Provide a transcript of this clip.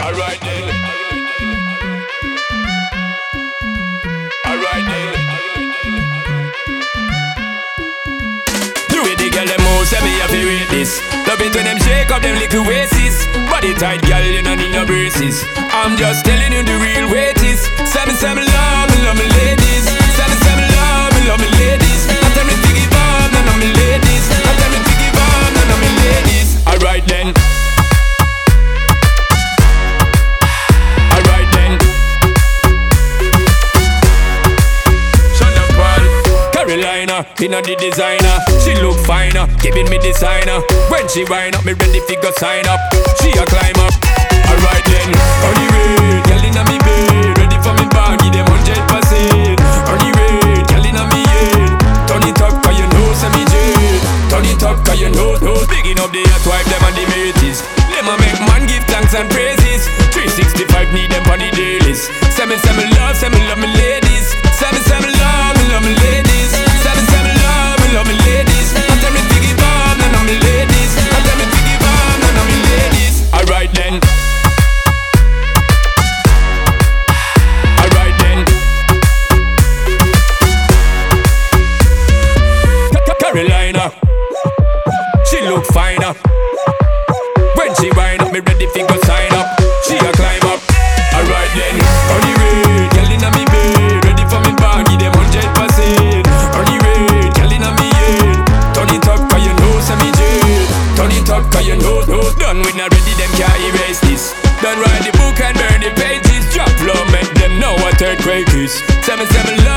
Alright then. Alright then. Do it, the girl them move, say me have to rate this. Love it when them shake up them little waists. Body tight, girl, you don't need no braces. I'm just telling you the real weight is. Say me love me ladies. Say me love me ladies. I tell me to give up, none of me ladies. I tell me to give up, none of me ladies. Alright then. Alright then. Shut up, Paul. Carolina, inna the designer. She look finer, giving me designer. When she wind up, me ready fi go sign up. She a climb up. Alright then. On the way, girl inna me bed, ready for me bag, give them 100%. On the way, girl inna me head. Turn it up 'cause you know say me jet. Turn it up 'cause you know. Picking up the hot wife them and the mateys. Them a make man give thanks and praises. 365 need them on the dailies. Say me love me ladies. Say me love me ladies. Say me love me ladies. I tell me to give up, none of me ladies. I tell me to give up, none of me ladies. Alright then. Alright then. Carolina, she look finer. When she wind up, me ready fi go sign up. She a climb up. Alright then. On the way, girl inna me bed, ready for me bag, give them 100%. On the way, girl inna me head. Turn it up 'cause you know say me jet. Turn it up 'cause you know. Done with not ready, them can't erase this. Done write the book and burn the pages. Drop low, make them know what earthquake is. Say me